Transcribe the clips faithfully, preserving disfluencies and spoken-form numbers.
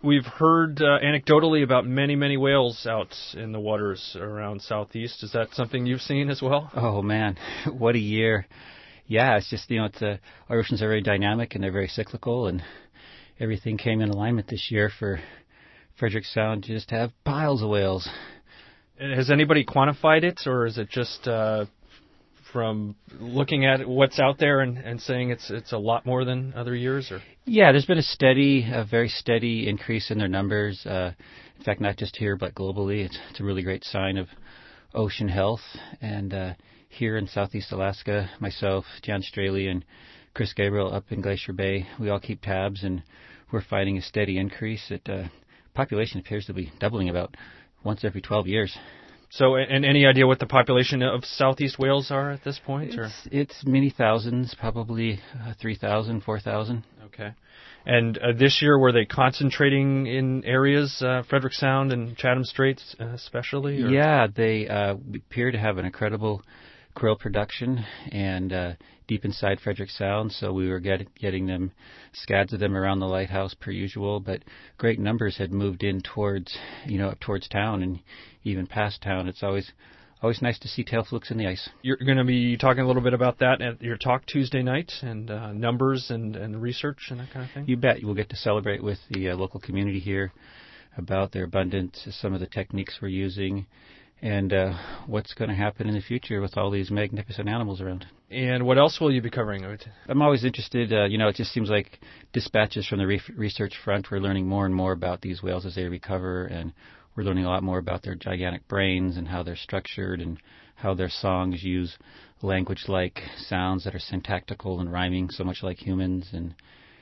We've heard uh, anecdotally about many, many whales out in the waters around Southeast. Is that something you've seen as well? Oh, man, what a year. Yeah, it's just, you know, it's a, our oceans are very dynamic and they're very cyclical, and everything came in alignment this year for Frederick Sound just to have piles of whales. And has anybody quantified it, or is it just uh, from looking at what's out there and, and saying it's it's a lot more than other years? Or yeah, there's been a steady, a very steady increase in their numbers. Uh, in fact, not just here but globally. It's, it's a really great sign of ocean health. And uh, here in Southeast Alaska, myself, Jan Straley, and Chris Gabriel up in Glacier Bay, we all keep tabs, and we're finding a steady increase. It uh, population appears to be doubling about once every twelve years. So, and any idea what the population of Southeast whales are at this point? Or? It's, it's many thousands, probably uh, three thousand, four thousand. Okay. And uh, this year, were they concentrating in areas, uh, Frederick Sound and Chatham Straits uh, especially? Or? Yeah, they uh, appear to have an incredible krill production and uh, deep inside Frederick Sound, so we were get, getting them, scads of them around the lighthouse per usual, but great numbers had moved in towards, you know, up towards town and even past town. It's always always nice to see tail flukes in the ice. You're going to be talking a little bit about that at your talk Tuesday night, and uh, numbers and, and research and that kind of thing? You bet. We'll get to celebrate with the uh, local community here about their abundance, some of the techniques we're using, and uh, what's going to happen in the future with all these magnificent animals around. And what else will you be covering? I'm always interested, uh, you know, it just seems like dispatches from the re- research front, we're learning more and more about these whales as they recover, and we're learning a lot more about their gigantic brains and how they're structured and how their songs use language-like sounds that are syntactical and rhyming, so much like humans. And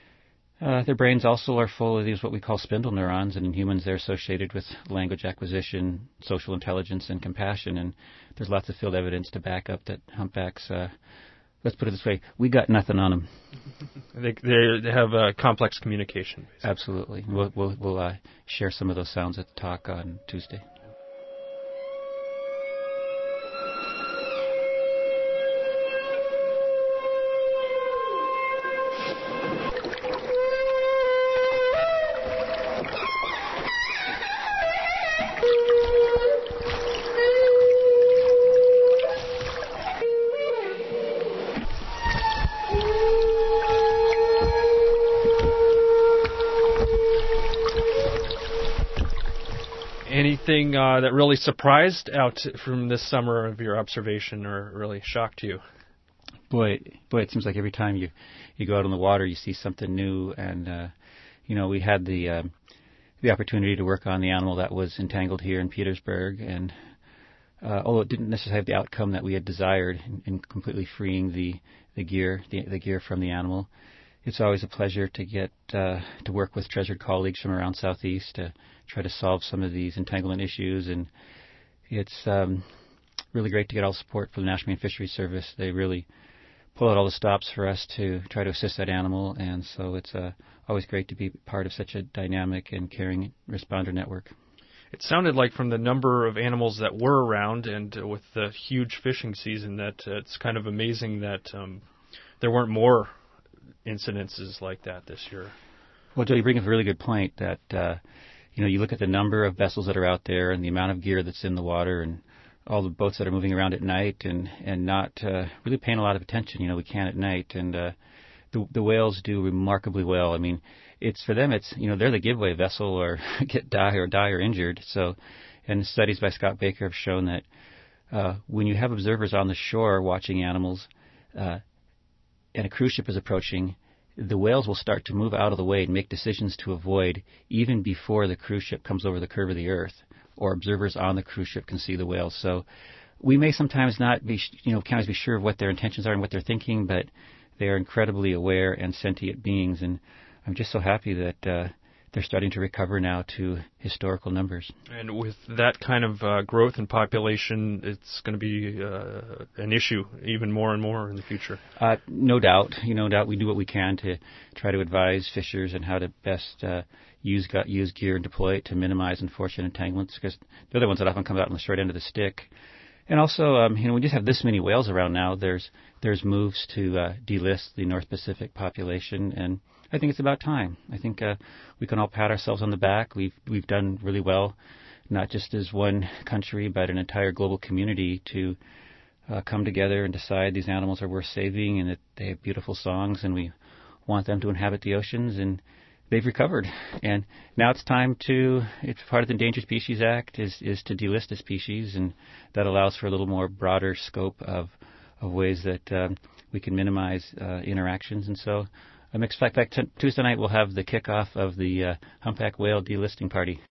Uh, their brains also are full of these what we call spindle neurons, and in humans they're associated with language acquisition, social intelligence, and compassion. And there's lots of field evidence to back up that humpbacks, uh, let's put it this way, we got nothing on them. they, they have uh, complex communication. Basically. Absolutely. We'll, we'll, we'll uh, share some of those sounds at the talk on Tuesday. Anything uh, that really surprised out from this summer of your observation, or really shocked you? Boy, boy, it seems like every time you, you go out on the water, you see something new. And uh, you know, we had the uh, the opportunity to work on the animal that was entangled here in Petersburg, and uh, although it didn't necessarily have the outcome that we had desired in, in completely freeing the the gear the, the gear from the animal, it's always a pleasure to get uh, to work with treasured colleagues from around Southeast to try to solve some of these entanglement issues. And it's um, really great to get all the support from the National Marine Fisheries Service. They really pull out all the stops for us to try to assist that animal, and so it's uh, always great to be part of such a dynamic and caring responder network. It sounded like from the number of animals that were around and uh, with the huge fishing season that uh, it's kind of amazing that um, there weren't more incidences like that this year. Well, Joe, you bring up a really good point that, uh, you know, you look at the number of vessels that are out there and the amount of gear that's in the water and all the boats that are moving around at night and, and not uh, really paying a lot of attention. You know, we can at night. And uh, the, the whales do remarkably well. I mean, it's for them, it's, you know, they're the giveaway vessel or get die or die or injured. So, and studies by Scott Baker have shown that uh, when you have observers on the shore watching animals uh, and a cruise ship is approaching, the whales will start to move out of the way and make decisions to avoid even before the cruise ship comes over the curve of the earth, or observers on the cruise ship can see the whales. So we may sometimes not be, you know, can't always be sure of what their intentions are and what they're thinking, but they are incredibly aware and sentient beings. And I'm just so happy that uh, they're starting to recover now to historical numbers. And with that kind of uh, growth in population, it's going to be uh, an issue even more and more in the future. Uh, no doubt. You know, no doubt we do what we can to try to advise fishers on how to best uh, use use gear and deploy it to minimize unfortunate entanglements, because they're the ones that often come out on the short end of the stick. And also, um, you know, we just have this many whales around now. There's there's moves to uh, delist the North Pacific population, and I think it's about time. I think uh, we can all pat ourselves on the back. We've we've done really well, not just as one country, but an entire global community to uh, come together and decide these animals are worth saving and that they have beautiful songs and we want them to inhabit the oceans, and they've recovered. And now it's time to, it's part of the Endangered Species Act is, is to delist a species, and that allows for a little more broader scope of, of ways that um, we can minimize uh, interactions. And so I'm expect back t- Tuesday night we'll have the kickoff of the uh, humpback whale delisting party.